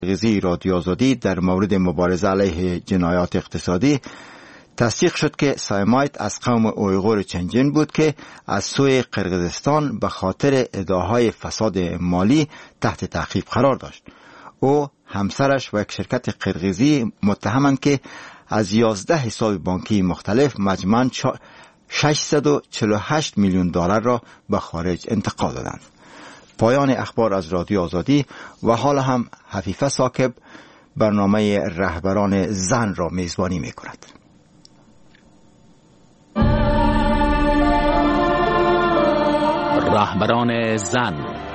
قرقیزی رادیو آزادی در مورد مبارزه علیه جنایات اقتصادی تصدیق شد که سایمایت از قوم اویغور چنجن بود که از سوی قرقیزستان به خاطر ادعاهای فساد مالی تحت تعقیب قرار داشت. او، همسرش و یک شرکت قرقیزی متهمند که از 11 حساب بانکی مختلف مجموعاً 648 میلیون دلار را به خارج انتقال دادند. پایان اخبار از رادیو آزادی و حالا هم حفیفه ثاقب برنامه رهبران زن را میزبانی می کند. رهبران زن.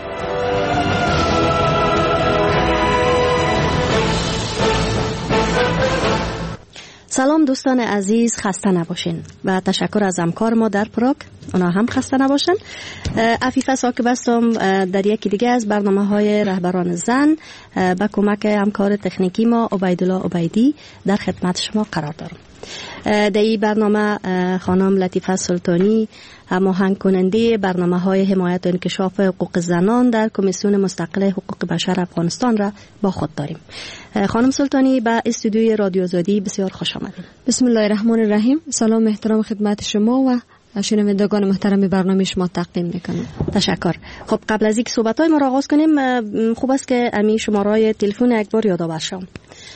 سلام دوستان عزیز، خسته نباشین و تشکر از همکار ما در پراگ، اونا هم خسته نباشن. عفیفه ثاقب هستم در یکی دیگه از برنامه‌های رهبران زن با کمک همکار تکنیکی ما عبیدالله عبیدی در خدمت شما قرار دارم. در این برنامه خانم لطیفه سلطانی هماهنگ کننده برنامه‌های حمایت و انکشاف حقوق زنان در کمیسیون مستقل حقوق بشر افغانستان را با خود داریم. خانم سلطانی به استودیوی رادیو آزادی بسیار خوش آمدید. بسم الله الرحمن الرحیم. سلام احترام خدمت شما و شنوندگان محترم برنامه شما تقدیم میکنم. تشکر. خب قبل از اینکه صحبت‌های ما را آغاز کنیم خوب است که امی شماره تلفن یک بار یادآور شوم.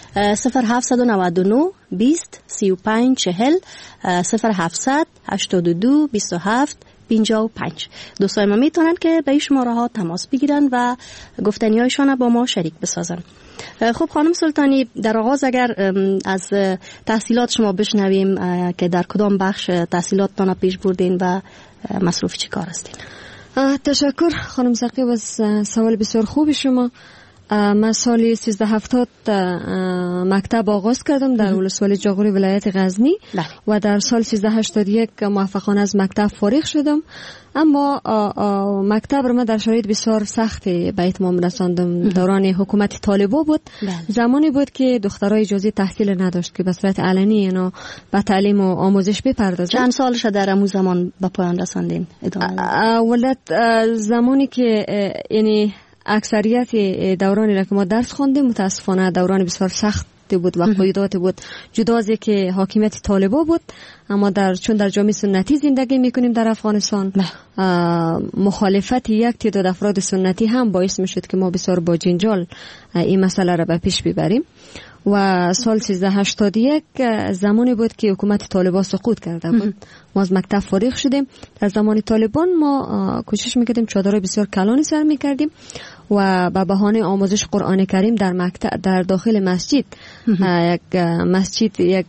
0799 20 35 40 0700 82 27 55. دوستان ما میتونن که به این شماره ها تماس بگیرن و گفتنی‌هایشان با ما شریک بسازن. خب خانم سلطانی، در آغاز اگر از تحصیلات شما بشنویم که در کدام بخش تحصیلاتتان پیش بردین و مصروف چی کار هستین؟ تشکر خانم ثاقب از سوال بسیار خوب شما. من سال 1370 مکتب آغاز کردم در ولسوالی جاغوری ولایت غزنی و در سال 1381 موفقانه از مکتب فارغ شدم. اما مکتب را من در شرایط بسیار سختی به اتمام رساندم. دوران حکومت طالبا بود. زمانی بود که دخترای اجازه تحصیل نداشت که به صورت علنی اینا به تعلیم و آموزش بپردازند. چند سالش در همون زمان به پایان رساندین؟ ولت زمانی که یعنی اکثریت دورانی را که ما درس خواندیم متاسفانه دوران بسیار سخت بود و قیودات بود. جدا از که حاکمیت طالبا بود، اما چون در جامعه سنتی زندگی میکنیم در افغانستان، مخالفت یک تعداد افراد سنتی هم باعث میشد که ما بسیار با جنجال این مسئله را به پیش ببریم. و سال 1381 زمانی بود که حکومت طالبان سقوط کرده بود. ما از مکتب فارغ شدیم. در زمان طالبان ما کوشش میکردیم چادرای بسیار کلانی سر میکردیم و به بهانه آموزش قرآن کریم در مکتب در داخل مسجد یک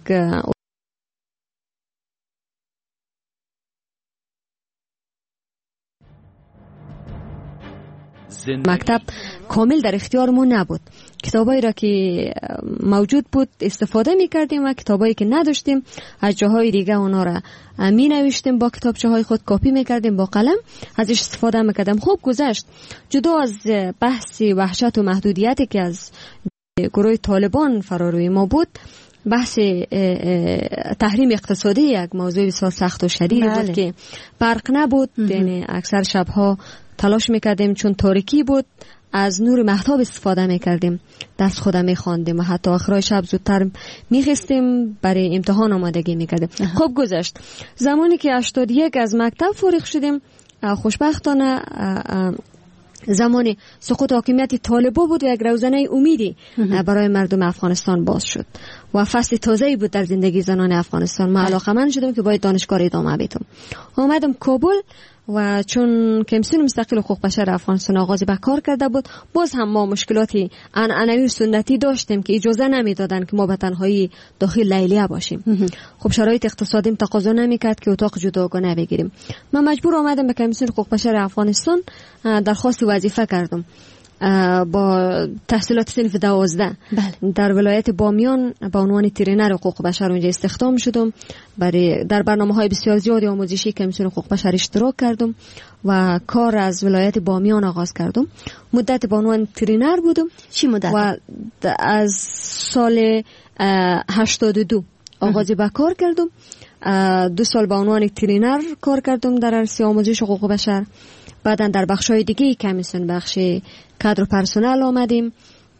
مکتب کامل در اختیارمون نبود. کتابایی را که موجود بود استفاده می‌کردیم و کتابایی که نداشتیم از جاهای دیگه اونا را می‌نوشتیم، با کتابچه‌های خود کپی می‌کردیم با قلم ازش استفاده می‌کردیم. خوب گذشت. جدا از بحث وحشت و محدودیتی که از گروه طالبان فراروی ما بود، بحث تحریم اقتصادی یک موضوع بسیار سخت و شدید بود که برق نبود. یعنی اکثر شب‌ها تلاش میکردیم چون تاریکی بود از نور مهتاب استفاده میکردیم، دست خودم میخواندیم و حتی آخرای شب زودتر میخستیم برای امتحان آمادگی میکردیم. خوب گذشت. زمانی که 81 از مکتب فارغ شدیم، خوشبختانه زمانی سقوط حاکمیت طالبا بود و یک روزنه امیدی برای مردم افغانستان باز شد و فصل تازه‌ای بود در زندگی زنان افغانستان. من علاقه‌مند شدم که باید دانشگاه ادامه بدم. اومدم کابل و چون کمیسیون مستقل حقوق بشر افغانستان آغاز به کار کرده بود، باز هم ما مشکلاتی عنعنوی سنتی داشتیم که اجازه نمیدادن که ما به تنهایی داخل لیلیه باشیم. خب شرایط اقتصادیم تقاضا نمیکرد که اتاق جداگانه بگیریم. من مجبور آمدم به کمیسیون حقوق بشر افغانستان درخواست وظیفه کردم با تحصیلات صنف 12 در ولایت بامیان به عنوان ترینر حقوق بشر اونجا استخدام شدم. در برنامه‌های بسیار زیادی آموزشی کمیسیون حقوق بشر اشتراک کردم و کار از ولایت بامیان آغاز کردم. مدت به عنوان ترینر بودم. چی مدت؟ و از سال 82 آغاز به کار کردم. 2 سال به عنوان ترینر کار کردم در عرصه آموزش حقوق بشر. بعدن در بخش‌های دیگه کمیسیون بخش کادر پرسنل آمدیم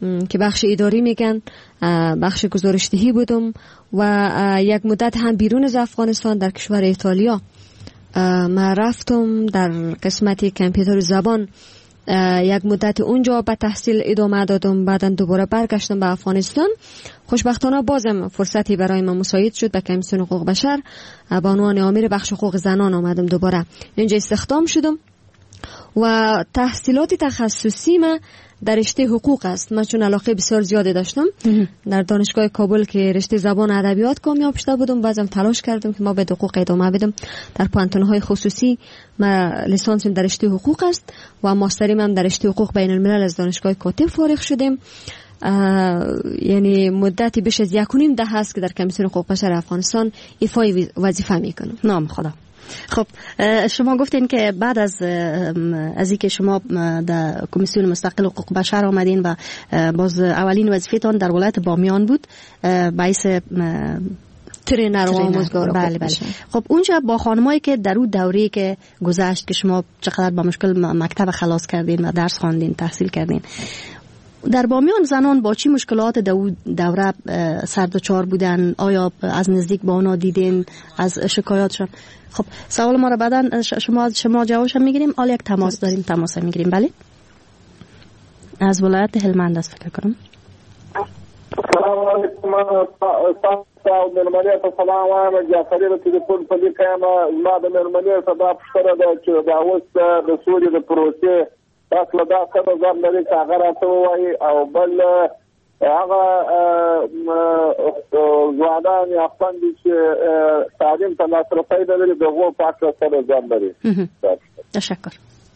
که بخش اداری میگن، بخش گزارشدهی بودم و یک مدت هم بیرون از افغانستان در کشور ایتالیا من رفتم در قسمت کامپیوتر زبان، یک مدت اونجا به تحصیل ادامه دادم. بعداً دوباره برگشتم به افغانستان. خوشبختانه بازم فرصتی برای من مساعد شد، به کمیسیون حقوق بشر به عنوان امیر بخش حقوق زنان آمدم، دوباره اینجا استخدام شدم و تحصیلات تخصصی من در رشته حقوق است. من چون علاقه بسیار زیادی داشتم در دانشگاه کابل که رشته زبان ادبیات کامیاب شده بودم، بازم تلاش کردم که ما به حقوق ادامه بدم. در پانتون‌های خصوصی من لیسانسم در رشته حقوق است و ماستریم هم در رشته حقوق بین الملل از دانشگاه کاتب فارغ شدم. یعنی مدتی بیش از 1.5 دهه است که در کمیسیون حقوق بشر افغانستان ایفای وظیفه میکنم. نام خدا. خب شما گفتین که بعد از اینکه شما در کمیسیون مستقل حقوق بشر آمدین و باز اولین وظیفه‌تان در ولایت بامیان بود باعث ترینر و آموزگار. بله. خب اونجا با خانمایی که در اون دوره‌ای که گذشت که شما چقدر با مشکل مکتب خلاص کردین و درس خواندین، تحصیل کردین، در بامیان زنان با چی مشکلات دوره سردچار بودن؟ آیا از نزدیک با اونا دیدین از شکایاتشون؟ خب سوال ما را بعداً شما جوابش میگیریم. حالا یک تماس داریم، تماس میگیریم. بله، از ولایت هلمند است فکر کنم. السلام علیکم. تاسو د نړۍ سلام وایم. جعفری د تلیفون په لیکه ما د نړۍ صدا پښتنه ده چې دا اوس د سولې د پروسې اصل دا څه ځان لري چې هغه راته وایي، او بل هغه ځوانان یا خوندې چې تعلیم ته لاسرسی لري دغه په اړه څه ځان لري. تشکر.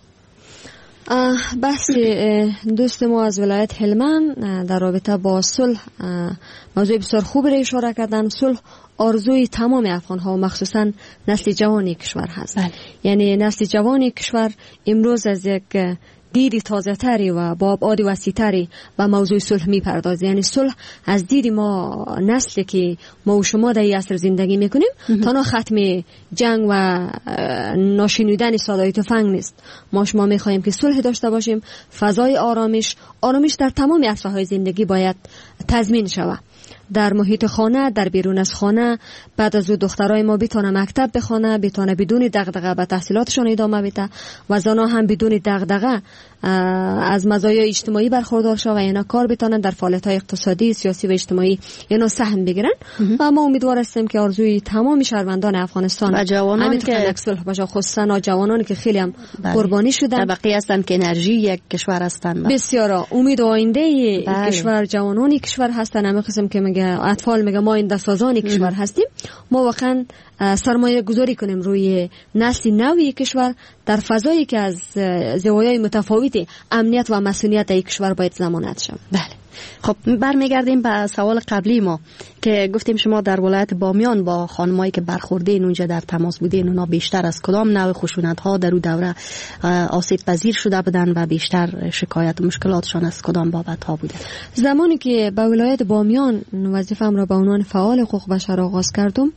بحث دوست ما از ولایت هلمند در رابطه با صلح موضوع بسیار خوب را اشاره کردن. صلح آرزوی تمام افغان ها و مخصوصا نسل جوانی کشور هست. یعنی نسل جوانی کشور امروز از یک دیدی تازه تری و با ابعاد وسیع تری به موضوع صلح می پردازه. یعنی صلح از دید ما نسلی که ما و شما در این عصر زندگی میکنیم تنها ختم جنگ و ناشنیدن صدای تفنگ نیست. ما شما میخواهیم که صلح داشته باشیم، فضای آرامش در تمام عرصه‌های زندگی باید تضمین شود. در محیط خانه، در بیرون از خانه، بعد از او دخترای ما بتونه مکتب بخونه، بتونه بدون دغدغه به تحصیلاتشون ادامه بده و زنها هم بدون دغدغه از مزایای اجتماعی برخوردار شوند و اینا کار بتونن در فعالیت‌های اقتصادی، سیاسی و اجتماعی اینا سهم بگیرن. و ما امیدوار هستیم که آرزوی تمام شهروندان افغانستان و جوانان که صلح باشه، خصوصا جوانانی که خیلی هم قربانی شدن، طبقه هستن که انرژی یک کشور هستن. بسیار امید آینده کشور، جوانانی کشور هستن. همه قسم که میگه اطفال میگه ما این دستازانی کشور هستیم. ما واقعا سرمایه گذاری کنیم روی نسل نوی کشور در فضایی که از زوایای متفاوتی امنیت و مسئولیت در کشور باید ضمانت شود. بله. خب برمیگردیم به سوال قبلی ما که گفتیم شما در ولایت بامیان با خانمایی که برخوردین اونجا در تماس بودین، اونا بیشتر از کدام نوع خشونت ها در اون دوره آسیب پذیر شده بودن و بیشتر شکایت و مشکلاتشان از کدام بابت ها بوده؟ زمانی که به ولایت بامیان وظیفه‌ام را به عنوان فعال حقوق بشر آغاز کردم،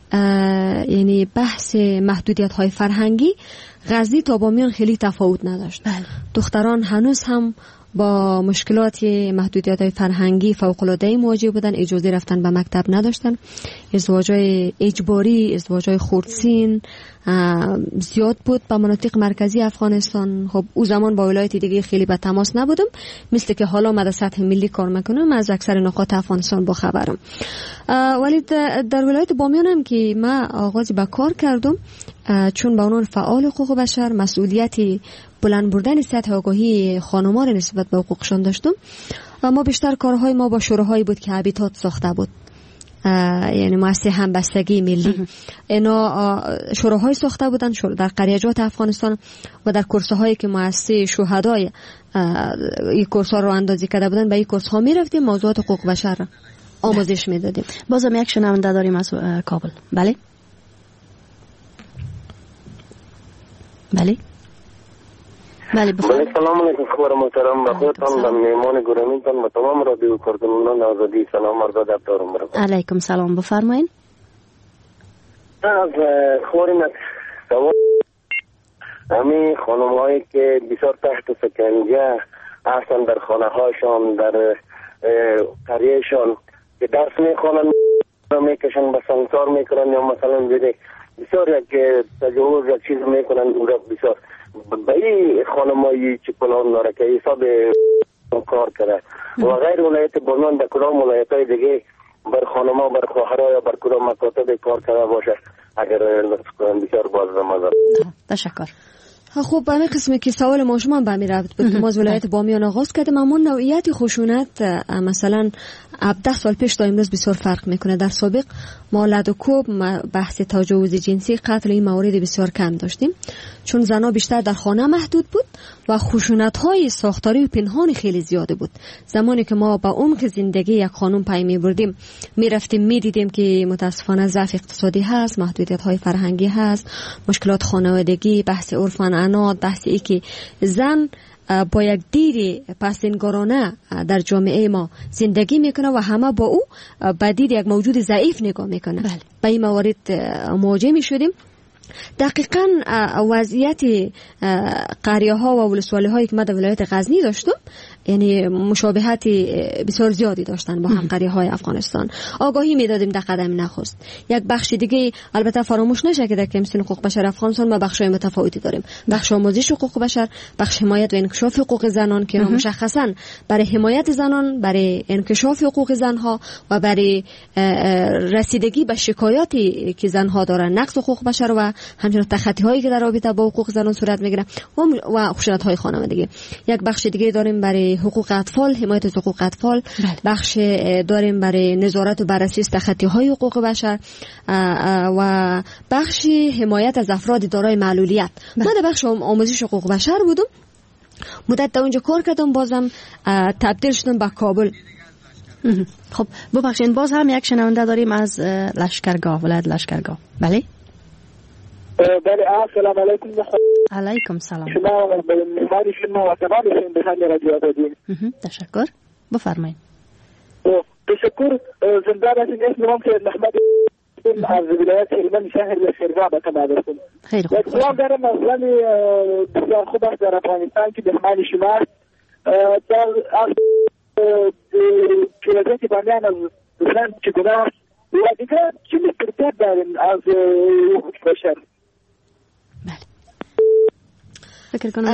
یعنی بحث محدودیت های فرهنگی غزنی تا بامیان خیلی تفاوت نداشت. دختران هنوز هم با مشکلات محدودیت فرهنگی فوق‌العاده مواجه بودن، اجازه رفتن به مکتب نداشتن، ازدواج‌های اجباری، ازدواج‌های خردسین زیاد بود به مناطق مرکزی افغانستان. خب او زمان با ولایت دیگه خیلی به تماس نبودم، مثل که حالا من در سطح ملی کار میکنم، از اکثر نقاط افغانستان با خبرم. ولی در ولایت بامیان هم که من آغاز به کار کردم، چون به عنوان فعال حقوق بشر مسئولیتی بلند بردن سطح آگاهی خانم‌ها را نسبت به حقوقشان داشتم و ما بیشتر کارهای ما با شوراهایی بود که هابیتات ساخته بود، یعنی مؤسسه همبستگی ملی. اینا شوراهای ساخته بودن در قریجات افغانستان و در کورس‌هایی که مؤسسه شهدای این کورس‌ها رو اندازی کرده بودن به این کورس‌ها می‌رفتیم، موضوعات حقوق بشر را آموزش می‌دادیم. بازم یک شنونده داریم از کابل. بله بله سلام علیکم خبر محترم و خودتان و میمان گرامیتان و تمام رادیو کردنان آزادی سلام عرض ادب دارم برای علیکم سلام. بفرمایید. از خورینت سوال همین خانم هایی که بسیار تحت سکنجه هستن در خانه هاشان، در قریهشان که درس میخوانن میکشن به سنگسار میکنن یا مثلا دیده بسیار یک تجاوز یک چیز میکنن اونجا بسیار به این خانمایی چه پلان داره که حساب کار کرده و غیر ولایت بلند در کدام ولایت های دیگه بر خانما بر خواهرها یا بر کدام مکاتب کار کرده باشه اگر لطف کنن بسیار باز رمضان. تشکر. خب به همین قسمی که سوال ما شما به می رفت بود که ما از ولایت بامیان آغاز کردیم، اما نوعیت خشونت مثلا 10 سال پیش تا امروز بسیار فرق میکنه. در سابق ما لدوکوب بحث تجاوز جنسی قتل این موارد بسیار کم داشتیم چون زنها بیشتر در خانه محدود بود و خشونت های ساختاری و پنهان خیلی زیاده بود. زمانی که ما با عمق زندگی یک خانم پی می بردیم می رفتیم می دیدیم که متاسفانه ضعف اقتصادی هست، محدودیت های فرهنگی هست، مشکلات خانوادگی، بحث عرف و عناد، بحث ای که زن با یک دید پسندگارانه در جامعه ما زندگی میکنه و همه با او با دید یک موجود ضعیف نگاه میکنه. به این موارد مواجه میشدیم. دقیقاً وضعیت قریه ها و ولسوالی هایی که ما در ولایت غزنی داشتم یعنی مشابهت بسیار زیادی داشتن با هم قریه های افغانستان. آگاهی میدادیم در قدم نخست. یک بخش دیگه البته فراموش نشه که در کمیسیون حقوق بشر افغانستان ما بخش‌های متفاوتی داریم. بخش آموزش حقوق بشر، بخش حمایت و انکشاف حقوق زنان که مشخصاً برای حمایت زنان، برای انکشاف حقوق زنها و برای رسیدگی به شکایاتی که زنها دارن، نقض حقوق بشر و همچنین تخطی هایی که در رابطه با حقوق زنان صورت میگیره و خشونت های خانوادگی. یک بخش دیگه داریم برای حقوق اطفال، حمایت از حقوق اطفال. بخش داریم برای نظارت و بررسی تخطی های حقوق بشر و بخش حمایت از افراد دارای معلولیت. من در بخش آموزش حقوق بشر بودم، مدت در اونجا کار کردم، بازم تبدیل شدم به کابل. خب ببخشید باز هم یک شنونده داریم از لشکرگاه، ولایت لشکرگاه. بله بله السلام علیکم. علیکم سلام. شما مهمانی شما و تمام شنوندگان رادیو آزادی. تشکر. بفرمایید. تشکر. زنده باشین. اسمم سید محمد از ولایت هلمند شهر لشکرگاه به تمام هستم. خیلی خوب. سلام دارم از بسیار خوب است در افغانستان که مهمان شما در پیروزی بامیان از زن چگونه و دیگه چی می‌ترتیب داریم از حقوق بشر. بله. فکر کنم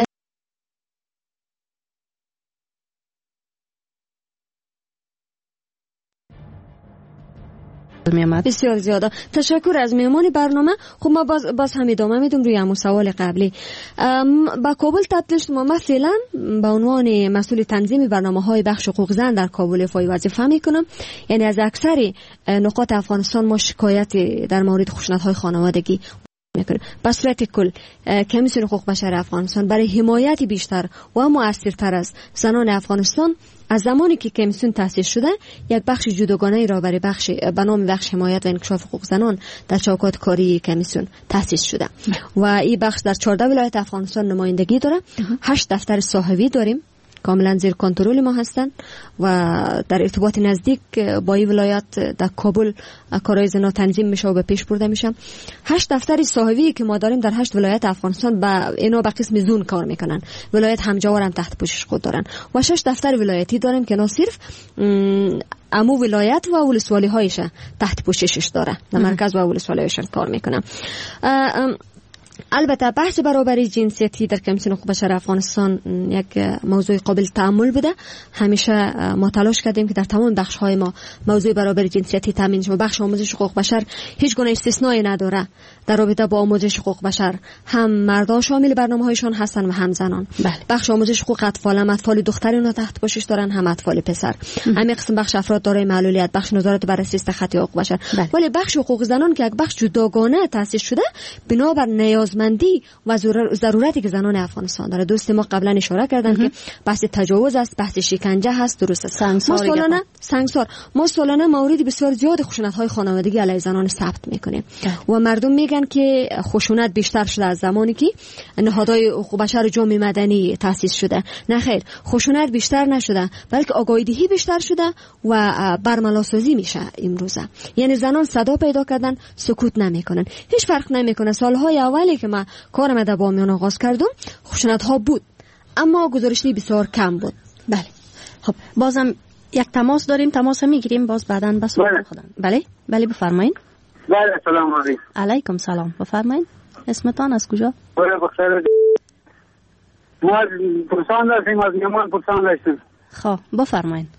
بسیار زیاده. تشکر از میهمان برنامه. خب ما باز هم ادامه میدم روی همون سوال قبلی. با کابل تبدیل شدم. من فعلا به عنوان مسئول تنظیم برنامه‌های بخش حقوق زن در کابل افای وظیفه میکنم. یعنی از اکثر نقاط افغانستان ما شکایت در مورد خشونت‌های خانوادگی میکنه. به صورت کل کمیسیون حقوق بشر افغانستان برای حمایت بیشتر و مؤثرتر از زنان افغانستان از زمانی که کمیسیون تأسیس شده یک بخش جداگانه را برای به نام بخش حمایت و انکشاف حقوق زنان در چوکات کاری کمیسیون تأسیس شده و این بخش در 14 ولایت افغانستان نمایندگی داره. 8 دفتر صاحبی داریم کاملا زیر کنترل ما هستند و در ارتباط نزدیک با این ولایت در کابل کارهای زنا تنظیم میشه و به پیش برده میشه. 8 دفتر صاحبی که ما داریم در 8 ولایت افغانستان اینا به قسم زون کار میکنن. ولایت همجوار هم تحت پوشش خود دارن و 6 دفتر ولایتی داریم که نه صرف امو ولایت و ولسوالی هایش تحت پوششش داره، در مرکز و ولسوالی هایش کار میکنن. البته بحث برابری جنسیتی در کمیسیون حقوق بشر افغانستان یک موضوع قابل تأمل بوده. همیشه ما تلاش کردیم که در تمام بخش‌های ما موضوع برابری جنسیتی تامین شه. بخش آموزش حقوق بشر هیچ گونه استثنایی نداره. در رابطه با آموزش حقوق بشر هم مردان شامل برنامه‌هایشان هستن و هم زنان. بخش آموزش حقوق اطفال هم اطفال دختران تحت پوشش دارن هم اطفال پسر. همین قسم بخش افراد دارای معلولیت، بخش نظارت بررسی تخطی حقوق بشر. ولی بخش حقوق زنان که یک بخش جداگانه تأسیس شده بنابر نیازمندی و ضرورتی که زنان افغانستان داره. دوست ما قبلا اشاره کردن که بحث تجاوز است، بحث شکنجه هست، درست است. ما سالانه موارد بسیار زیاد خشونت‌های خانوادگی علیه زنان ثبت میکنیم و مردم میگن که خشونت بیشتر شده از زمانی که نهادهای حقوق بشر جامعه مدنی تأسیس شده. نه خیر، خشونت بیشتر نشده بلکه آگاهی دهی بیشتر شده و برملاسازی میشه امروزه. یعنی زنان صدا پیدا کردن، سکوت نمیکنن. هیچ فرق نمیکنه. سالهای اولی که ما کارم در بامیان آغاز کردم خشونت ها بود، اما گزارشی بسیار کم بود. بله. خب بازم یک تماس داریم، تماس میگیریم باز بعداً به سوال خودم. بله بفرمایید. بله سلام علیکم. علیکم سلام، بفرمایید. اسمتان از کجا؟ بخیر. ما پرسان داشتیم، از نیمان پرسان داشتیم. خب بفرمایید.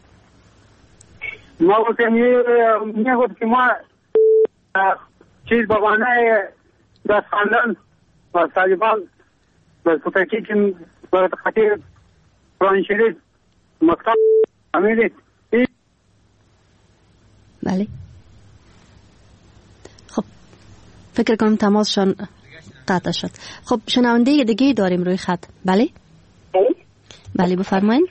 ما گفتیم میگفت که ما چیز بابانه دست خواندن و طالبان و کتکی که برای خطیر قرآن شریف مکتب امیدید. بله. خب فکر کنم تماسشان قطع شد. خب شنونده دیگه داریم روی خط. بله بله بفرمایید.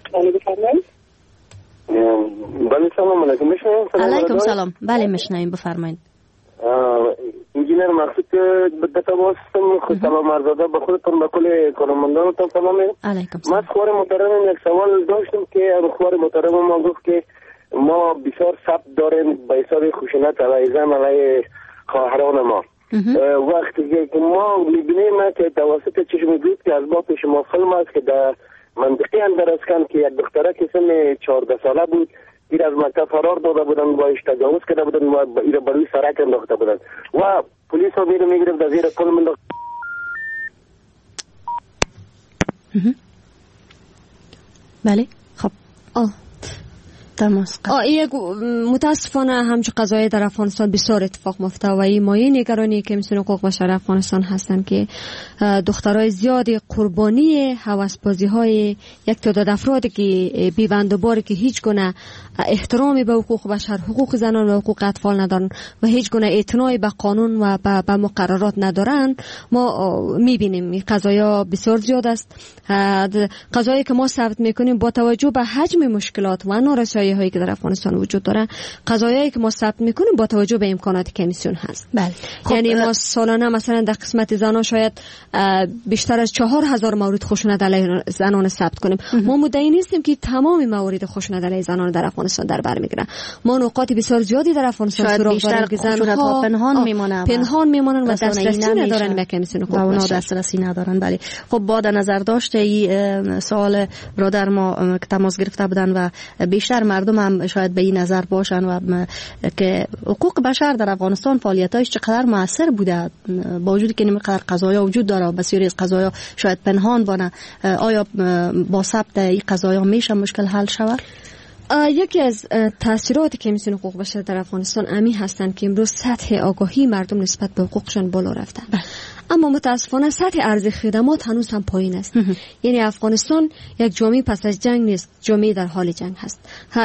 بله سلام علیکم. میشنوید؟ علیکم سلام. بله میشنویم، بفرمایید. انجینر مقصود به تماس خود سلام عرض ادب به خودتون به کل کارمندانتون سلام. علیکم سلام. من خوار محترم یک سوال داشتم که خوار محترم ما گفت که ما بسیار ثبت داریم به حساب خشونت علیه زن علیه خواهران ما. وقتی که ما میبینیم که توسط چشم دید که از باب شما فیلم است که در منطقه اندر اسکن که یک دختره که سن 14 ساله بود دیر از مکتب فرار داده بودن و ایش تجاوز کرده بودن و ایره بروی سرک انداخته بودن و پلیس ها میره میگرفت در زیر پل منداخت. بله خب متاسفانه همچون قضایی در افغانستان بسیار اتفاق میفته و این مایه نگرانی که کمیسیون حقوق بشر افغانستان هستن که دخترای زیادی قربانی هوسبازی‌های یک تعداد افرادی که بی‌بندوباری که هیچ گونه احترامی به حقوق بشر، حقوق زنان و حقوق اطفال ندارن و هیچ گونه اعتنایی به قانون و به مقررات ندارن. ما می‌بینیم این قضایا بسیار زیاد است. قضایی که ما ثبت می‌کنیم با توجه به حجم مشکلات و نارسایی‌هایی که در افغانستان وجود داره، قضایایی که ما ثبت می‌کنیم با توجه به امکانات کمیسیون هست. بله. یعنی ما سالانه مثلا در قسمت زنان شاید بیشتر از 4000 مورد خشونت علیه زنان ثبت کنیم. ما مدعی نیستیم که تمام موارد خشونت علیه زنان در افغانستان در بر میگیره. ما نقاط بسیار زیادی در افغانستان سراغ داریم که زنها پنهان میمونن و دسترسی ندارن به کمیسیون حقوق بشر. دسترسی ندارن. بله. خب با در نظر داشته این سوال برادر ما که تماس گرفته بودن و بیشتر مردم هم شاید به این نظر باشن و که حقوق بشر در افغانستان فعالیتایش چقدر موثر بوده با وجودی که اینقدر قضایا وجود داره و بسیاری از قضایا شاید پنهان بانه، آیا با ثبت این قضایا میشه مشکل حل شود؟ یکی از تاثیرات کمیسیون حقوق بشر در افغانستان امی هستند که امروز سطح آگاهی مردم نسبت به حقوقشان بالا رفته. اما متاسفانه سطح ارزش خدمات هنوز هم پایین است. یعنی افغانستان یک جامعه پس از جنگ نیست، جامعه در حال جنگ هست.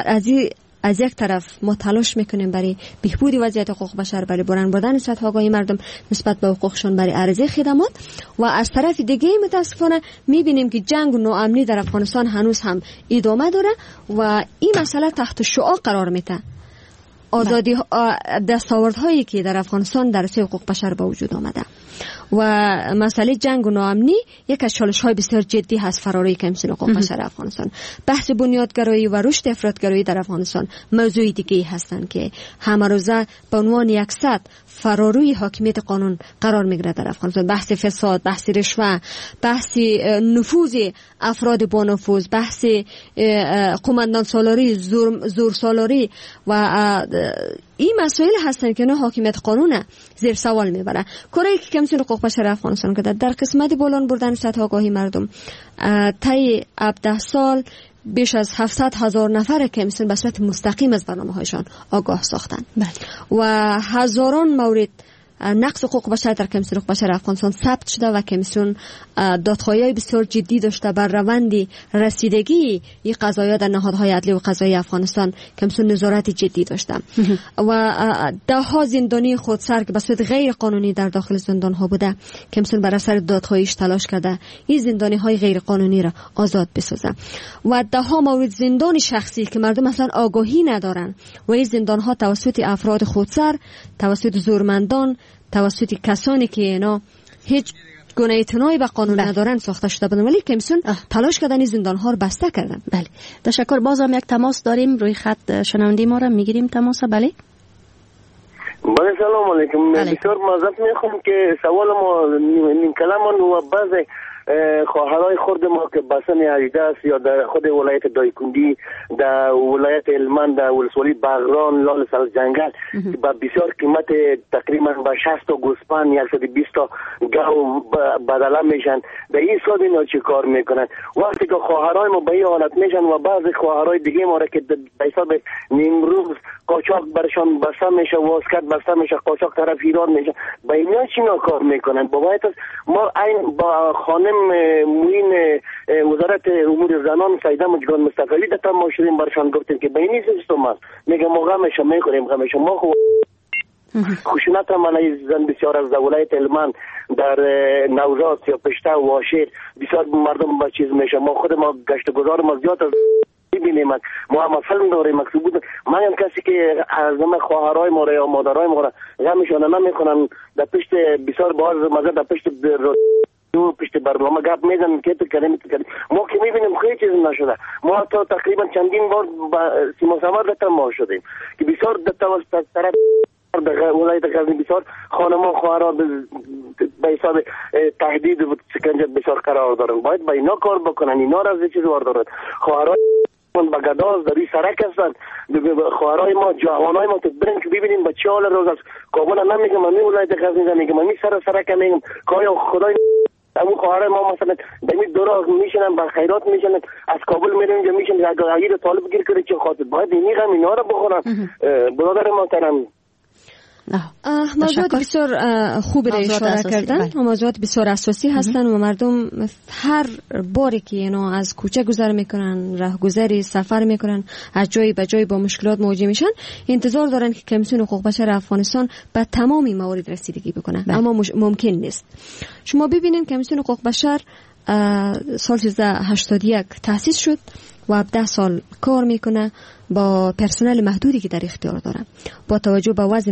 از یک طرف ما تلاش میکنیم برای بهبود وضعیت حقوق بشر، برای بلند بردن سطح آگاهی مردم نسبت به حقوقشون، برای عرضه خدمات، و از طرف دیگه متاسفانه میبینیم که جنگ و ناامنی در افغانستان هنوز هم ادامه داره و این مسئله تحت شعاع قرار میده. آزادی دستاوردهایی که در افغانستان در رسای حقوق بشر با وجود آمده و مسئله جنگ و ناامنی یک از چالش‌های بسیار جدی هست فراری کمیسیون حقوق بشر افغانستان. بحث بنیادگرایی و رشد افراطگرایی در افغانستان موضوع دیگه‌ای هستند که همه روزه به عنوان یک سطح فراروی حاکمیت قانون قرار میگیره در افغانستان. بحث فساد، بحث رشوه، بحث نفوذ افراد با نفوذ، بحث قومندان سالاری، زور سالاری و این مسائل هستند که نه حاکمیت قانون زیر سوال میبره. کاری که کمیسیون حقوق بشر افغانستان کرده در قسمت بلند بردن سطح آگاهی مردم، طی 17 سال بیش از 700,000 نفر کمیسیون به صورت مستقیم از برنامه‌هایشان آگاه ساختند و هزاران مورد نقض حقوق بشر در کمیسیون حقوق بشر افغانستان ثبت شده و کمیسیون دادخواهی بسیار جدی داشته بر روند رسیدگی این قضایا در نهادهای عدلی و قضایی افغانستان. کمیسیون نظارت جدی داشته و ده ها زندانی خودسر که به صورت غیر قانونی در داخل زندان ها بوده، کمیسیون بر اثر دادخواهیش تلاش کرده این زندانی های غیر قانونی را آزاد بسازه و ده ها مورد زندان شخصی که مردم اصلا آگاهی ندارن و این زندان ها توسط افراد خودسر، توسط زورمندان، توسط کسانی که اینا هیچ گونه اعتنایی به قانون ندارن ساخته شده بودن، ولی کمیسیون تلاش کردن این زندان ها رو بسته کردن. بله تشکر. بازم یک تماس داریم روی خط، شنونده ما را میگیریم. تماس. بله بله سلام علیکم. بسیار معذرت میخوام که سوال ما نیم کلام و بعض خواهرای خرد ما که بسن عجده است یا در خود ولایت دایکندی، در ولایت هلمند، در ولسوالی بغران، لال سرجنگل با بسیار قیمت تقریبا با 60 تا گوسفند 120 تا گاو بدله میشن. در این حساب اینا چی کار میکنن؟ وقتی که خواهرای ما به این حالت میشن و بعضی خواهرای دیگه ما را که به حساب نیمروز قاچاق برشان بسته میشه، واسکت بسته میشه، قاچاق طرف ایران میشه، به اینا چی کار میکنن؟ باید ما این با خانم موین وزارت امور زنان سیده مجگان مستقلی دتا ما شدیم برشان گفتیم که به این سیستم است. میگه ما غمش میکنیم، غمش ما خشونت هم علیه زن بسیار از ولایت هلمند در نوزاد یا پشته و واشیر بسیار مردم با چیز میشه. ما خود ما گشت گذار ما زیاد از ببینیم، ما هم فیلم داریم مکتوب بود. من هم کسی که از خواهرای ما یا مادرای ما را غمشان نمیکنن در پشت بسیار باز مزه در پشت پشت برنامه گپ میزنم که تو کلمه ما که میبینیم خیلی چیز نشده. ما تا تقریبا چندین بار با سیما سمر دتا ما شدیم که بسیار دتا طرف در ولایت غزنی بسیار خانمان خواهران به حساب تهدید و سکنجه بسیار قرار دارن. باید با اینا کار بکنن، اینا را از چیز واردارن. خواهران با گداز در این سرک هستن، خواهرای ما جوانای ما تو برنج ببینیم با چه حال روز از کابل نمیگم من ولایت غزنی میگم من سرک میگم کایا خدای همون خواهرای ما مثلا دمی دورا میشنن با خیرات میشنن از کابل میرن اینجا میشن اگه طالب گیر کنه چه خاطر باید اینی غم اینا رو بخورن. برادر محترم موضوعات بسیار خوب را اشاره کردن، موضوعات بسیار اساسی هستند و مردم هر باری که اینا از کوچه گذر میکنن، راهگذری سفر میکنن، از جای به جای با مشکلات مواجه میشن، انتظار دارن که کمیسیون حقوق بشر افغانستان به تمامی موارد رسیدگی بکنه. اما ممکن نیست. شما ببینید کمیسیون حقوق بشر سال 1381 تأسیس شد و 17 سال کار میکنه با پرسنل محدودی که در اختیار داره. با توجه به وضع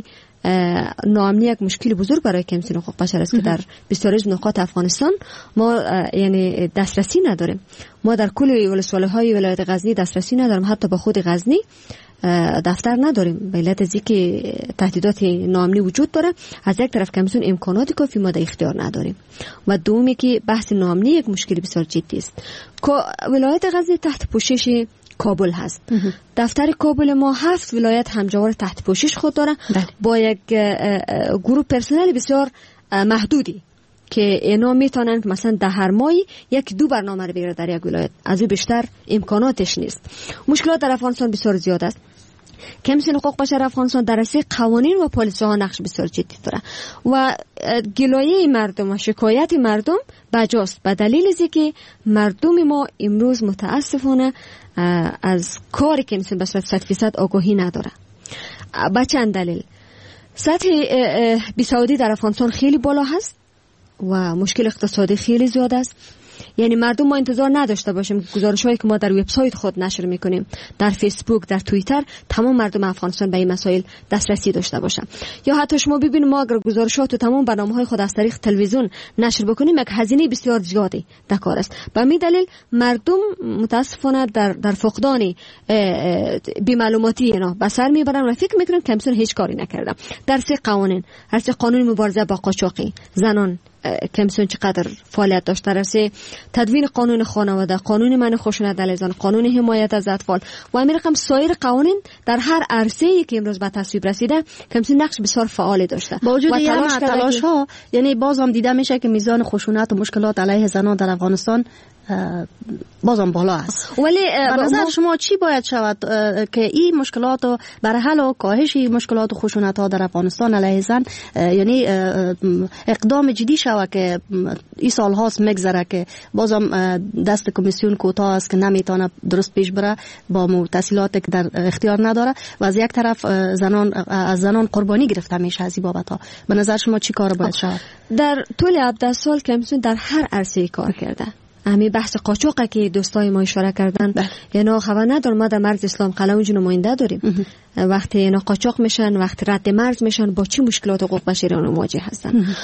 ناامنی یک مشکل بزرگ برای کمیسیون حقوق بشر است که در بسیاری از نقاط افغانستان ما یعنی دسترسی نداریم. ما در کل ولسوالی‌های ولایت غزنی دسترسی نداریم، حتی با خود غزنی دفتر نداریم به علت از اینکه تهدیدات ناامنی وجود داره. از یک طرف کمیسیون امکانات کافی ما در اختیار نداریم و دومی که بحث ناامنی یک مشکل بسیار جدی است. ولایت غزنی تحت پوشش کابل هست. دفتر کابل ما 7 ولایت همجوار تحت پوشش خود داره با یک گروه پرسنل بسیار محدودی که اینا میتونن که مثلا در هر ماهی 1-2 برنامه رو بگیره در یک ولایت، از او بیشتر امکاناتش نیست. مشکلات در افغانستان بسیار زیاد است. کمیسیون حقوق بشر افغانستان در رسیدگی قوانین و پالیسی ها نقش بسیار جدی داره و گلایه مردم و شکایت مردم بجاست به دلیل اینکه مردم ما امروز متاسفانه از کار کمیسیون به صورت 100% آگاهی نداره. به چند دلیل؟ سطح بیسوادی در افغانستان خیلی بالا هست و مشکل اقتصادی خیلی زیاد است. یعنی مردم ما انتظار نداشته باشیم گزارش‌هایی که ما در وبسایت خود نشر می‌کنیم، در فیسبوک، در توییتر، تمام مردم افغانستان به این مسائل دسترسی داشته باشن. یا حتی شما ببینید ما اگر گزارشات و تمام برنامه‌های خود از طریق تلویزیون نشر بکنیم یک هزینه بسیار زیادی در کار است. به همین دلیل مردم متاسفانه در فقدان بی‌معلوماتی اینا به سر میبرن و فکر می‌کنن کمیسیون هیچ کاری نکرده. در سه قوانین، هر سه قانون مبارزه با قاچاقی زنان کمیسیون چقدر فعالیت داشته، درسته تدوین قانون خانواده، قانون منع خشونت علیه زن، قانون حمایت از اطفال و همین رقم سایر قوانین در هر عرصه‌ای که امروز به تصویب رسیده کمیسیون نقش بسیار فعالی داشته. با وجود این تلاش ها یعنی باز هم دیده میشه که میزان خشونت و مشکلات علیه زنان در افغانستان بازم بالا است. ولی به نظر شما چی باید شود که این مشکلات و برای حل و کاهش مشکلات و خشونت ها در افغانستان علیه زن یعنی اقدام جدی شود که این سال هاست میگذره که بازم دست کمیسیون کوتاه است که نمیتونه درست پیش بره با تسهیلاتی که در اختیار نداره و از یک طرف از زنان قربانی گرفته میشه از این بابت ها. به نظر شما چی کار باید شود؟ در طول 17 سال کمیسیون در هر عرصه‌ای کار کرده. همین بحث قاچاقه که دوستای ما اشاره کردن اینا خبر ندارم. ما در مرز اسلام قلعه اونجا نماینده داریم. وقتی اینا قاچاق میشن، وقتی رد مرز میشن با چی مشکلات حقوق بشری اونو مواجه هستن.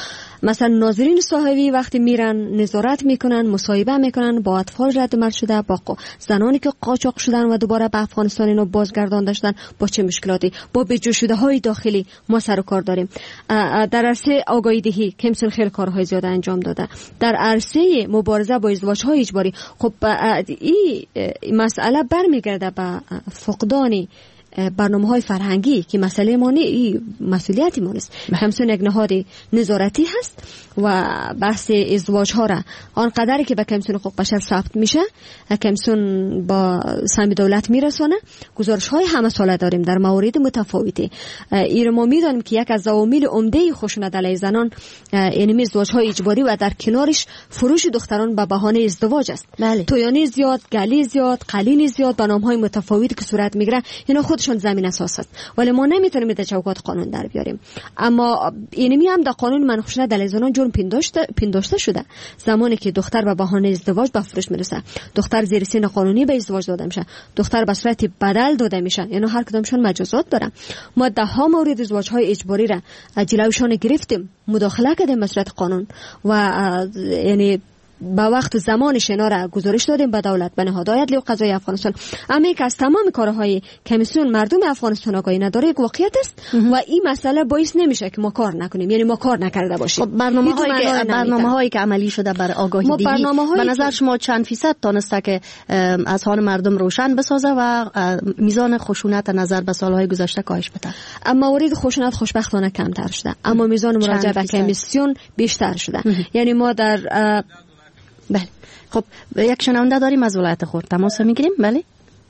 مثلا ناظرین صحوی وقتی میرن نظارت میکنن، مصاحبه میکنن با اطفال رد مرد شده، با زنانی که قاچاق شدن و دوباره به افغانستان اینو بازگردانده شدن، با چه مشکلاتی، با بجو شده های داخلی ما سر و کار داریم. در عرصه آگاهی دهی کمیسیون خیلی کارهای زیاد انجام داده. در عرصه مبارزه با ازدواج های اجباری، خب این مسئله برمیگرده به فقدان برنامه‌های فرهنگی که مسئله ما نیست، مسئولیتی ما نیست. کمیسیون یک نهاد نظارتی هست و بحث ازدواج ها را آنقدری که به کمیسیون حقوق بشر ثبت میشه، کمیسیون با سهم دولت میرسونه. گزارش های همه ساله داریم در موارد متفاوتی. این ما میدونیم که یک از عوامل عمده خشونت علیه زنان یعنی ازدواج های اجباری و در کنارش فروش دختران به بهانه ازدواج است. تویانی زیاد، گلی زیاد، قلین زیاد، به نام‌های متفاوتی که صورت میگیره، اینا خودشون زمین اساس است، ولی ما نمیتونیم در چوکات قانون در بیاریم. اما اینمی هم در قانون منع خشونت علیه زنان جرم پنداشته شده. زمانی که دختر به بهانه ازدواج به فروش میرسه، دختر زیر سن قانونی به ازدواج داده میشه، دختر به صورت بدل داده میشه، یعنی هر کدامشون مجازات دارن. ما ده ها مورد ازدواج های اجباری را جلوشان گرفتیم، مداخله کردیم به صورت قانون و یعنی با وقت زمانش اینا را گزارش دادیم به دولت، به نهاد عدلی و قضایی افغانستان. اما که از تمام کارهای کمیسیون مردم افغانستان آگاهی نداره یک واقعیت است و این مسئله باعث نمیشه که ما کار نکنیم، یعنی ما کار نکرده باشیم. برنامه‌هایی که عملی شده بر آگاهی دهی به نظر شما چند فیصد تونسته که اذهان مردم روشن بسازه و میزان خشونت نظر به سالهای گذشته کاهش بده؟ اما مورد خشونت خوشبختانه کمتر شده، اما میزان مراجعه به کمیسیون بیشتر شده. یعنی ما در بله. خب یک شنونده داریم از ولایت خرد، تماس میگیریم. بله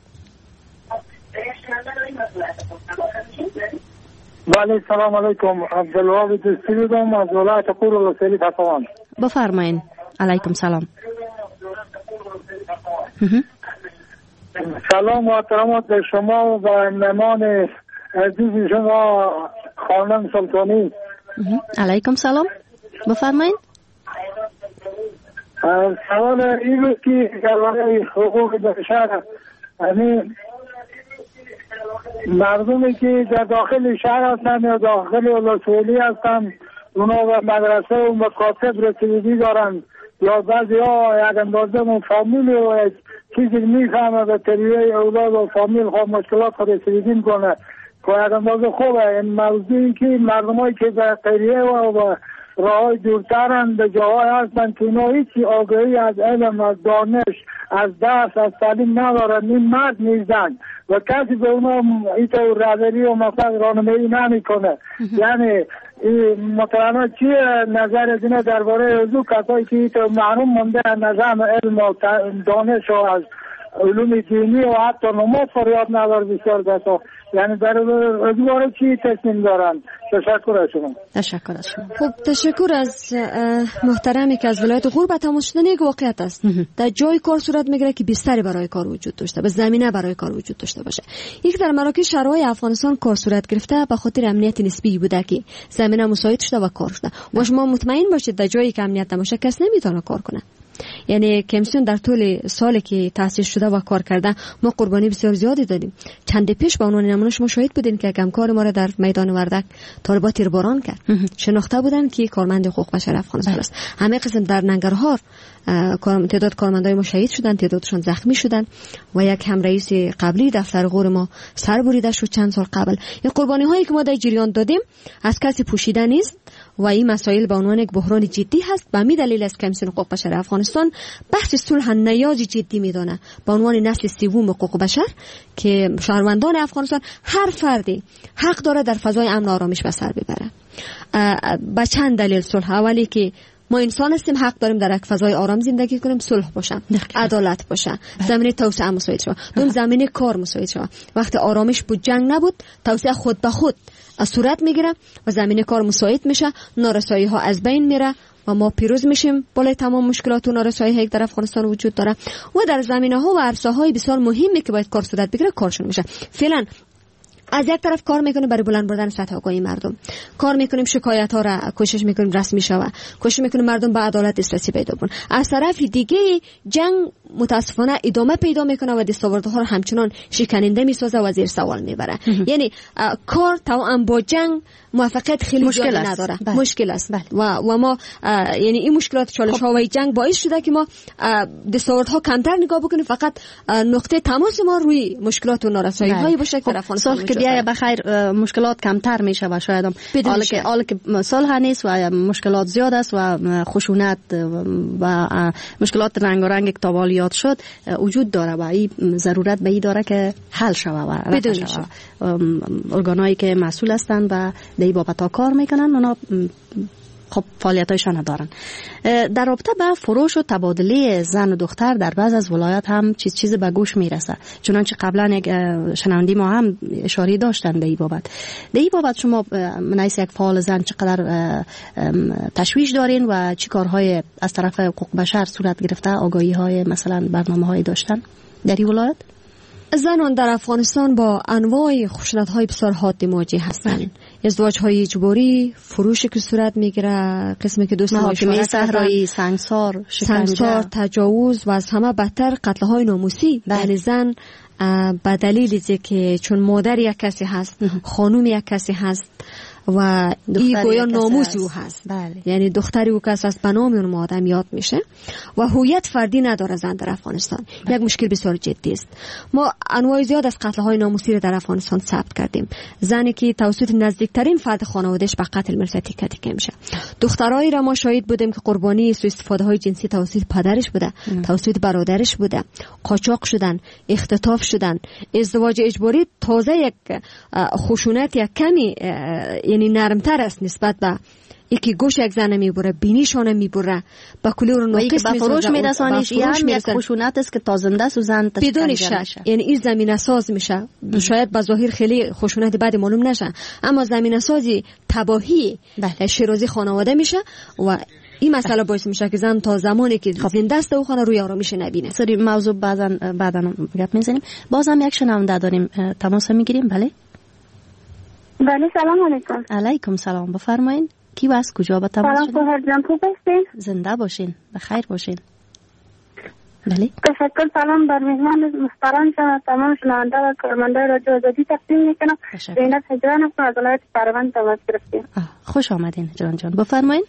بله، سلام علیکم. عبدالوهاب دستی بودم از ولایت خرد ولسوالی پسوان. بفرمایین. علیکم سلام. سلام و احترامات به شما و مهمان عزیز شما خانم سلطانی. علیکم سلام، بفرمایین. سوال این بود که درباره حقوق بشر، یعنی مردمی که در داخل شهر هستن یا داخل ولسوالی هستن، اونا به مدرسه و مکاتب رسیدگی دارن یا بعضی ها یک اندازه فامیل و چیزی میفهمه به تربیه اولاد و فامیل خود مشکلات خود رسیدگی میکنه که یک اندازه خوبه. این موضوع این که مردم هایی که به قریه و راهای دورترن به جاهای هستن که اونا هیچی آگاهی از علم، از دانش، از درس، از تعلیم ندارن، این مرد نیستن و کسی به اونا ایتو رهبری و مثلا راهنمایی نمیکنه. یعنی مطمئنا چی نظر دینه درباره حضور کسایی که ایتو معلوم مونده نظام علم و دانش و از علوم دینی و حتی نماز فریاد ندار بسیار کسا، یعنی در ادوار چی تصمیم دارن؟ تشکر از شما. تشکر از شما. خب تشکر از محترمی که از ولایت غور به تماس شدن. یک واقعیت است، در جای کار صورت میگیره که بستری برای کار وجود داشته باشه، زمینه برای کار وجود داشته باشه. یک در مراکز شهرهای افغانستان کار صورت گرفته به خاطر امنیت نسبی بوده که زمینه مساعد شده و کار شده. و شما مطمئن باشید در جایی که امنیت نباشه کس نمیتونه کار کنه. یعنی کمیسیون در طول سالی که تأسیس شده و کار کرده ما قربانی بسیار زیادی دادیم. چند پیش به عنوان نمونه شما شاهد بودین که همکار ما را در میدان وردک طالبات تیرباران کرد. شناخته بودن که کارمند حقوق بشر افغانستان است. همه قسم در ننگرهار تعداد کارمندای ما شهید شدن، تعدادشون زخمی شدن و یک هم رئیس قبلی دفتر غور ما سر بریده شد چند سال قبل. این قربانی هایی که ما در جریان دادیم از کسی پوشیده نیست و این مسائل به عنوان یک بحران جدی هست. به همین دلیل است کمیسیون حقوق بشر افغانستان بحث صلح نیاز جدی میدانه به عنوان نسل سوم حقوق بشر که شهروندان افغانستان هر فردی حق داره در فضای امن و آرامش به سر ببره. به چند دلیل صلح؟ اولی که ما انسان هستیم، حق داریم در یک فضای آرام زندگی کنیم، صلح باشه، عدالت باشه، زمینه توسعه مساعد شود، دوم زمینه کار مساعد شود. وقتی آرامش بود، جنگ نبود، توسعه خود به خود از صورت میگیره و زمینه کار مساعد میشه، نارسایی ها از بین میره و ما پیروز میشیم بالای تمام مشکلات و نارسایی هایی که در افغانستان وجود داره. و در زمینه ها و عرصه های بسیار مهمی که باید کار صورت بگیره کارشون میشه. فعلا از یک طرف کار میکنیم برای بلند بردن سطح آگاهی مردم، کار میکنیم شکایت ها را کوشش میکنیم رسمی شوه، کوشش میکنیم مردم به عدالت دسترسی پیدا کنن. از طرف دیگه جنگ متاسفانه ادامه پیدا میکنه و دستاوردها رو همچنان شکننده میسازه و زیر سوال میبره. یعنی کار توأم با جنگ موفقیت خیلی زیاد نداره، مشکل است. و ما یعنی این مشکلات چالش ها و جنگ باعث شده که ما دستاوردها کمتر نگاه بکنیم، فقط نقطه تماس ما روی مشکلات و نارسایی هایی باشه که افغانستان که بیای بخیر مشکلات کمتر میشه و شاید حالا که صلح نیست و مشکلات زیاد است و خشونت و مشکلات رنگارنگ که تا یاد شد وجود داره و این ضرورت به این داره که حل شوه و رفع شوه. ارگانایی که مسئول هستند و در این بابت ها کار میکنن اونا خب فعالیتایشان دارن. در رابطه به فروش و تبادله زن و دختر در بعض از ولایات هم چیز به گوش میرسه، چنانچه قبلا یک شنوندی ما هم اشاره داشتن به این بابت. در این بابت شما من حیث یک فعال زن چقدر تشویش دارین و چی کارهای از طرف حقوق بشر صورت گرفته، آگاهی های مثلا برنامه های داشتن در این ولایات؟ زنان در افغانستان با انواع خشونت‌های بسیار حاد مواجه هستند. ازدواج‌های اجباری، فروشی که صورت میگیره، قسمی که دوست محاکمه صحرایی، سنگسار، شکنجه، تجاوز و از همه بدتر قتل‌های ناموسی. یعنی زن به دلیل که چون مادر یک کسی هست، خانم یک کسی هست و این گویا ناموس او هست. یعنی دختری او کس است، به نام اون آدم یاد میشه و هویت فردی نداره زن در افغانستان. یک مشکل بسیار جدی است. ما انواع زیاد از قتل‌های ناموسی را در افغانستان ثبت کردیم. زنی که توسط نزدیکترین فرد خانواده‌اش به قتل مرتکب تیکه میشه. دخترایی را ما شاهد بودیم که قربانی سوء استفاده‌های جنسی توسط پدرش بوده، توسط برادرش بوده، قاچاق شدن، اختطاف شدن. ازدواج اجباری تازه یک خشونت یک کمی یعنی نرمتر است نسبت به یکی گوش یک زن میبره، بینیشانه میبره، با کلی رو ناقص میسازه، فروش میرسانیش. این هم یک خشونت است که تازنده سوزن بدون شک. یعنی این زمینه ساز میشه. شاید به ظاهر خیلی خشونت بعد معلوم نشه، اما زمینه سازی تباهی شیرازی خانواده میشه و این مسئله باعث میشه که زن تا زمانی که زنده است او خانه روی آرامش نبینه. سری موضوع بعدا گپ میزنیم. بازم یک شنونده داریم، تماس میگیریم. بله بله، سلام علیکم. علیکم سلام، بفرمایید. کی و از کجا به تماس شدید؟ سلام جان، خوب هستین؟ زنده باشین، بخیر باشین. بله تشکر. سلام بر مهمان محترم شما، تمام شنونده و کارمندان رادیو آزادی تقدیم میکنم. زینت هجران هستم از ولایت پروند تماس گرفتیم. خوش آمدین جان. بفرمایید.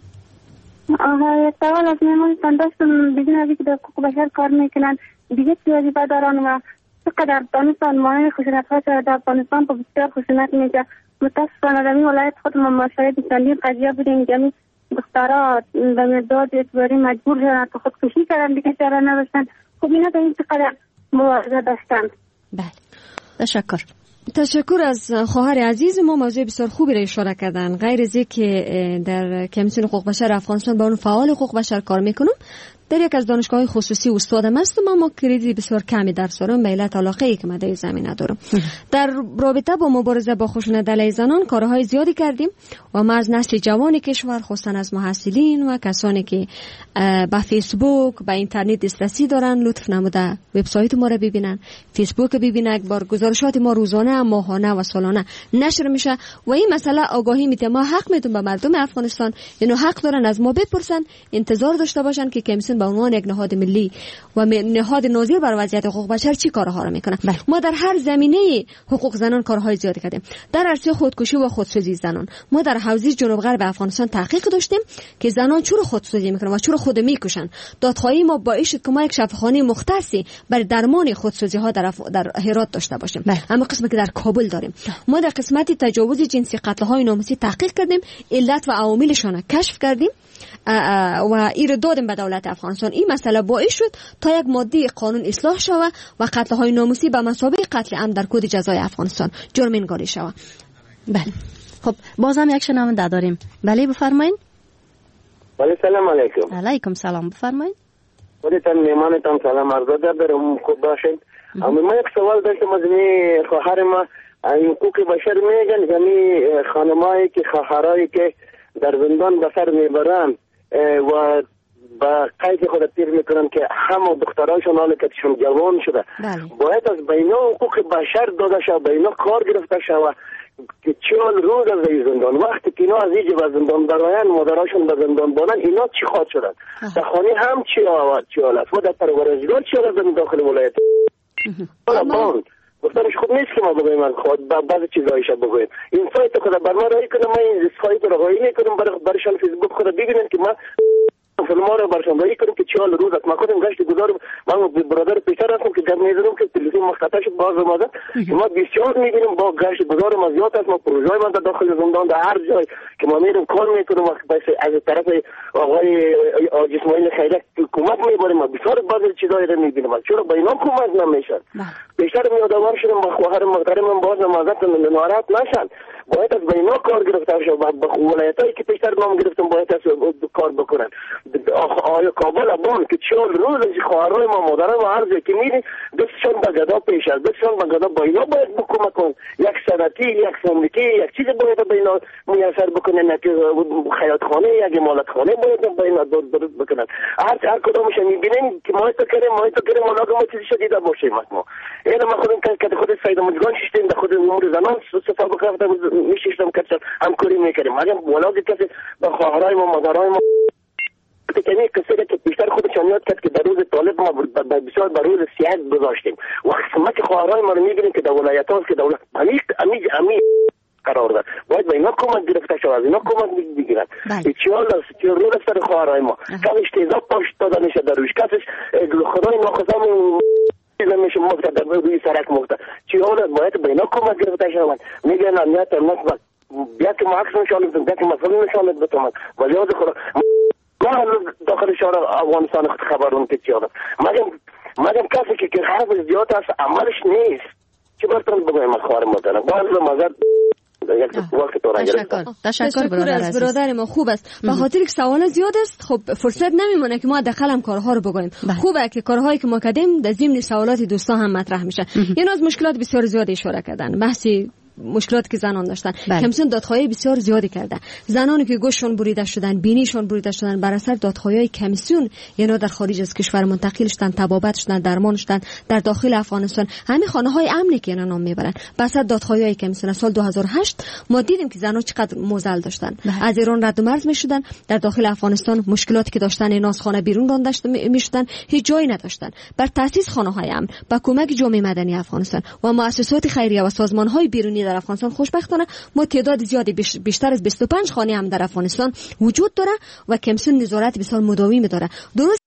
یک سوال از مهمانتان داشتم. بدون از اینکه در حقوق بشر کار میکنن، دیگه چی وظیفه دارن و چقدر دانستان مانع خشونت‌ها در افغانستان با بسیار خشونت میگه. متاسفانه در این ولایت خود ما مشاهد چندین قضیه بودیم که دخترها به مداد اجباری مجبور شدن تا خودکشی کردن، دیگه چاره نداشتن. خب اینا به این چقدر مواجه داشتن. بله تشکر از خواهر عزیز ما. موضوع بسیار خوبی را اشاره کردن. غیر از اینکه در کمیسیون حقوق بشر افغانستان با اون فعال حقوق بشر کار میکنم، در یک از دانشگاه خصوصی استادم هستم، اما کردیت بسیار کمی درس دارم به علت علاقه‌ای که من در زمینه دارم. در رابطه با مبارزه با خشونت علیه زنان کارهای زیادی کردیم و ما از نسل جوان کشور، خصوصا از محصلین و کسانی که به فیسبوک به اینترنت دسترسی دارن، لطف نموده وبسایت ما را ببینن، فیسبوک ببینن. یک بار گزارشات ما روزانه، ماهانه و سالانه نشر میشه و این مسئله آگاهی میده. ما حق میتون به مردم افغانستان، اینو حق دارن از ما بپرسن، انتظار داشته باشن که کمیسیون به عنوان یک نهاد ملی و نهاد ناظر بر وضعیت حقوق بشر چی کارها را میکنه. ما در هر زمینه حقوق زنان کارهای زیادی کردیم. در عرصه خودکشی و خودسوزی زنان ما در حوزه جنوب غرب افغانستان تحقیق داشتیم که زنان چرا خودسوزی میکنن و چرا خود میکشن. دادخواهی ما باعث شد که ما یک شفاخانه مختصی برای درمان خودسوزی ها در هرات داشته باشیم. اما قسمی که در کابل داریم. ما در قسمت تجاوز جنسی، قتل های ناموسی تحقیق کردیم، علت و عواملشان کشف کردیم و این رو دادیم به دولت افغانستان. این مسئله باعث شد تا یک ماده قانون اصلاح شود و قتل های ناموسی به مثابه قتل عمد در کد جزای افغانستان جرم انگاری شود. بله خب بازم یک شنونده داریم. بله بفرمایید. بله سلام علیکم. علیکم سلام، بفرمایید. خودتان میمانتان سلام عرض ادب خوب باشید. اما من یک سوال داشتم از خواهر ما. حقوق بشر میگن یعنی خانمایی که خواهرایی که در زندان به سر میبرن و به قید خود تیر میکنن که همه دخترایشون حالا که جوان شده باید از بینا حقوق بشر داده شود، بینا کار گرفته شود که 40 روز از زندان. وقتی که اینا از اینجا به زندان براین مادراشون به زندان بانن، اینا چی خواهد شدن؟ در خانه هم چی حالت و در پرورشگاه چی حالت داخل ولایت گفتنش خوب نیست که ما بگویم من خود بعضی چیزایش بگویم. این سایت خود بر ما رای کنم، من این سایت رو رای میکنم برشان فیسبوک خود ببینن که ما فیلم‌ها رو برشان رای کنم که 40 روز است. ما خودم گشت گذارم، من برادر پیشتر هستم که جمع می‌ذارم که تلویزیون مخاطب شد باز اومدن ما بسیار می‌بینیم با گشت گذارم از یاد است. ما پروژه‌ای من در داخل زندان در هر جای که ما میریم کار میکنم از طرف آقای آج اسماعیل خیرک حکومت میبریم، ما بسیار بعضی چیزایی رو می‌بینیم. چرا با اینا کمک نمیشن؟ بیشتر میادوار شدم با خواهر محترمم باز نمازت ناراحت نشن. باید از بینا کار گرفته شد. با ولایتایی که پیشتر نام گرفتم باید از کار بکنن. آیا کابل ابان که 40 روز از خواهرای ما مادرای ما هر جایی که میری دستشون به گدا پیش است، دستشون به گدا با اینا باید بکمک کن. یک سنتی، یک سندیکی، یک چیز باید به اینا میسر بکنن، یک خیاطخانه، یک امالتخانه باید به اینا درست بکنن. هر کدامش میبینیم که ما تو کریم ما چیزی شدیده باشیم. ما اینا ما خودم که خود سید مجگان شیشتیم در خود امور زنان صفا بکرفتم میشیشتم که همکاری میکردیم. اگر ولادی کسی به خواهرای ما مادرای ما تکنی کسی که بیشتر خودشان یاد کرد که در روز طالب ما بسیار بر روز سیاحت گذاشتیم. وقتی که خواهرای ما رو میبینیم که در ولایت هاست که دولت امی قرار داد، باید به اینا کمک گرفته شود، از اینا کمک بگیرن. چه روز سر خواهرای ما کسیش تیزاب پاشت داده میشه در روش، کسیش خدای ناخواسته میشه مفت در روی سرک مفت. چی حالا باید به اینا کمک گرفته شود. میگن امنیت مثبت بیا که ما عکس نشانت بدم، بیا که مسئله نشانت بدم، ولی از خدا ما داخل شهر افغانستان خبرون که چی حالا مگم کسی که حرف زیاد است عملش نیست. چی برتون بگویم از خواهر محترم باز مزد تشکر از برادر ما. خوب است به خاطر که سوال زیاد است خب فرصت نمیمونه که ما داخل هم کارها رو بگویم. خوبه که کارهایی که ما کردیم در ضمن سوالات دوستان هم مطرح میشه. یعنی از مشکلات بسیار زیاد اشاره کردن، بحثی مشکلاتی که زنان داشتن. کمیسیون دادخواهی بسیار زیادی کرده. زنانی که گوششون بریده شدن، بینیشون بریده شدن، بر اثر دادخواهی کمیسیون یعنی در خارج از کشور منتقل شدن، تبابت شدن، درمان شدن در داخل افغانستان. همین خانه‌های امنی که اینا نام میبرن بر اثر دادخواهی کمیسیون سال 2008 ما دیدیم که زنان چقدر موزل داشتن. از ایران رد و مرز میشدن، در داخل افغانستان مشکلاتی که داشتن اینا از خانه بیرون رانداشته میشدن، هیچ جایی نداشتن. بر تاسیس خانه‌های امن با کمک جامعه مدنی افغانستان و مؤسسات خیریه و سازمان‌های بیرونی در افغانستان خوشبختانه ما تعداد زیادی بیشتر از 25 خانه هم در افغانستان وجود داره و کمیسیون نظارت بسیار مداوم داره. درست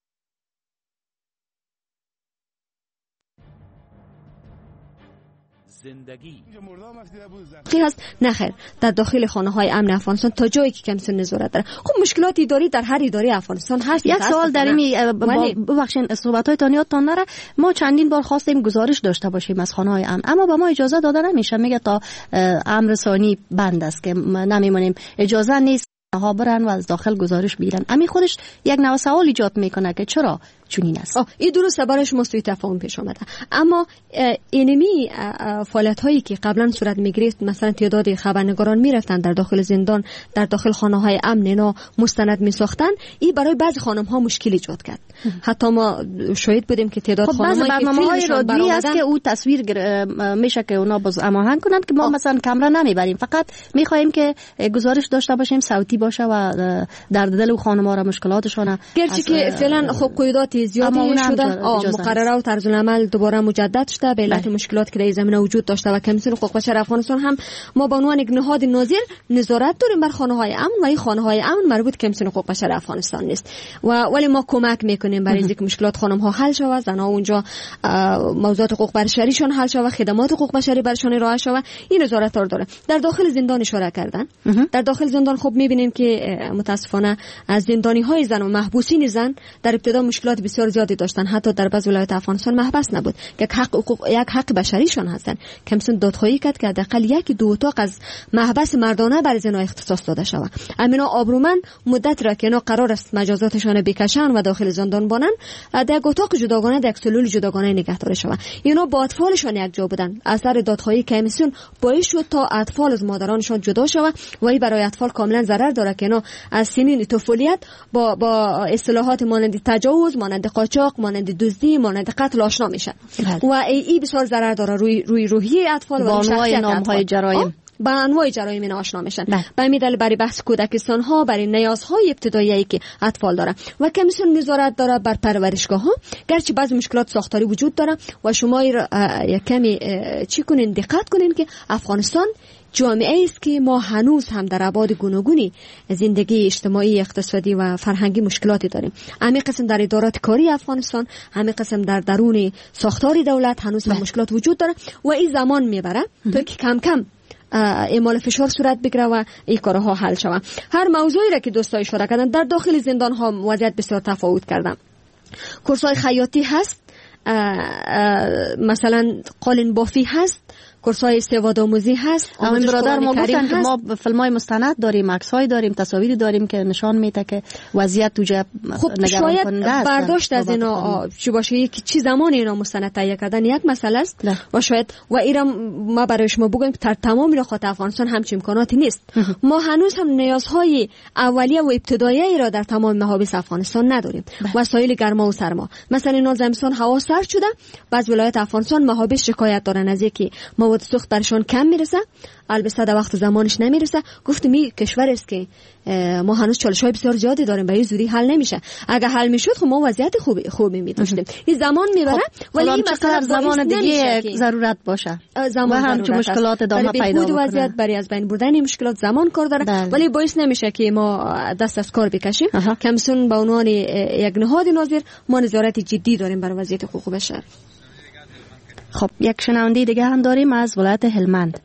زندگی هست نخیر در داخل خانه های امن افغانستان تا جایی که کمیسیون نظارت داره. خب مشکلات اداری در هر اداره افغانستان هست. یک سوال در این ببخشید صحبت‌های تانیاتان نره، ما چندین بار خواستیم گزارش داشته باشیم از خانه های امن اما به ما اجازه داده نمیشه. میگه تا امر ثانی بند است که نمیمونیم، اجازه نیست ها برن و از داخل گزارش بگیرن. امی خودش یک نوع سوال ایجاد میکنه که چرا چنین است. این درسته، برایش مستوی تفاهم پیش آمده. اما اینمی فعالیت هایی که قبلا صورت میگرفت، مثلا تعداد خبرنگاران میرفتن در داخل زندان، در داخل خانه های امن اینا مستند میساختن، این برای بعضی خانم ها مشکل ایجاد کرد. حتی ما شاهد بودیم که تعداد خانم های که های رادیویی است که او تصویر میشه که اونا باز هماهنگ کنند که ما مثلا کامرا نمیبریم، فقط میخوایم که گزارش داشته باشیم صوتی باشه و در دل خانم ها را مشکلاتشون گرچه که فعلا خب قیودات زیادی شده، مقرره و طرز العمل دوباره مجدد شده به علت مشکلات که در زمینه وجود داشته و کمیسیون حقوق بشر افغانستان هم ما به عنوان یک نهاد ناظر نظارت داریم بر خانه های امن و این خانه های امن مربوط کمیسیون حقوق بشر افغانستان نیست ولی ما کمک میکنیم برای اینکه مشکلات خانم ها حل شود، زنها اونجا موضوعات حقوق بشریشون حل شود، خدمات حقوق بشری برشون ارائه شود. این نظارت رو داره. در داخل زندان اشاره کردن. در داخل زندان خب میبینیم که متاسفانه از زندانی های زن و محبوسین زن در ابتدا مشکلات بسیار زیادی داشتن، حتی در بعض ولایت افغانستان محبس نبود که یک حق بشریشان هستن. کمیسیون دادخواهی کرد که حداقل یکی دو اتاق از محبس مردانه برای زنا اختصاص داده شود. امینا آبرومند مدت را که اینا قرار است مجازاتشان بکشن و داخل زندان بانن، در یک اتاق جداگانه، در یک سلول جداگانه نگه داشته شود. اینا با اطفالشان یک جا بودن. اثر دادخواهی کمیسیون باعث شد تا اطفال از مادرانشان جدا شود و این برای اطفال کاملا ضرر داره که اینا از سنین طفولیت با اصطلاحات مانند تجاوز، مانند قاچاق، مانند دزدی، مانند قتل آشنا میشن و این بسیار ضرر داره روی روحیه اطفال و شخصیت نامهای جرایم. با انواع جرایم اینا آشنا میشن. به همین دلیل برای بحث کودکستان ها، برای نیازهای ابتدایی که اطفال داره و کمیسیون نظارت داره بر پرورشگاه ها، گرچه بعضی مشکلات ساختاری وجود داره و شما یک کمی چی کنین، دقت کنین که افغانستان جامعه است که ما هنوز هم در ابعاد گوناگونی زندگی اجتماعی، اقتصادی و فرهنگی مشکلاتی داریم. همین قسم در ادارات کاری افغانستان، همین قسم در درون ساختار دولت هنوز هم مشکلات وجود داره و این زمان میبره تا که کم کم اعمال فشار صورت بگیره و این کارها حل شود. هر موضوعی را که دوستان اشاره کردن، در داخل زندان ها وضعیت بسیار تفاوت کردن. کورس‌های خیاطی هست، مثلا قالین بافی هست، کورس‌های سوادآموزی هست. همین برادر ما گفتن که ما فیلم‌های مستند داریم، عکس‌های داریم، تصاویری داریم که نشان میده که وضعیت تو جا نگران کننده است. برداشت از اینا چی باشه که چی زمان اینا مستند تهیه کردن یک مسئله است و شاید و ایران ما برای شما بگم که در تمام نقاط افغانستان همچین امکاناتی نیست. ما هنوز هم نیازهای اولیه و ابتدایی را در تمام محابس افغانستان نداریم. وسایل گرما و سرما، مثلا اینا زمستان هوا سرد شده، بعض ولایت افغانستان محابس شکایت دارن از اینکه مواد سوخت برشان کم میرسه، البته در وقت زمانش نمیرسه. گفتم این کشور است که ما هنوز چالش‌های بسیار زیادی داریم، به این زودی حل نمیشه. اگه حل میشد خب ما وضعیت خوبی می‌داشتیم. این زمان میبره ولی این مثلا زمان دیگه ضرورت باشه و همچون مشکلات ادامه پیدا بکنه. وضعیت برای از بین بردن این مشکلات زمان کار داره ولی باعث نمیشه که ما دست از کار بکشیم. کمیسیون به عنوان یک نهاد ناظر ما نظارت جدی داریم بر وضعیت حقوق بشر. خب یک شنونده دیگه هم داریم از ولایت هلمند.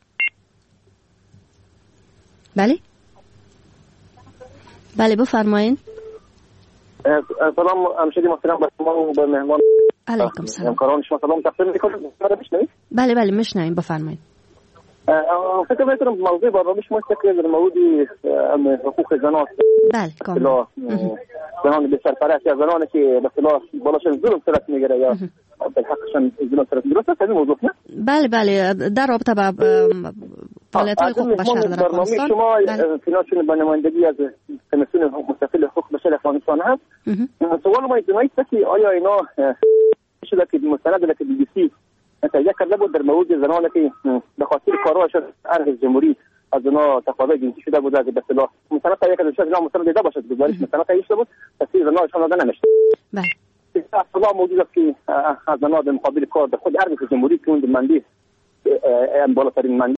بله بفرمایید. سلام همشهری محترم به شما و به مهمان. علیکم سلام. همکاران شما سلام تقدیم می‌کنم. میشنوید؟ بله میشنویم، بفرمایید. فکر می‌کنم موضوع برنامه شما که در مورد حقوق زنان است. بله کاملا. زنان به سرپرست یا زنانی که به اصطلاح بالاشون ظلم صورت میگیره یا به حقشون ظلم صورت میگیره، درست است این موضوع نه؟ بله در رابطه با فعالیت‌های حقوق بشر در افغانستان. شما فینانسیون با نمایندگی از کمیسیون مستقل حقوق بشر افغانستان هست. سوال ما اینه که آیا اینا شده که مستند که بی بی سی تهیه کرده بود در مورد زنانی که به خاطر کارهاشون ارز جمهوری از اونا تقاضای جنسی شده بود، به اصطلاح مستند تهیه کرده شده، مستند دیده باشد گزارش مستند تهیه شده بود، تصویر زناشون داده نمیشه. بله. اصلا موجود است که از زنان در مقابل کار به خود ارز جمهوری که اون مندی بالاترین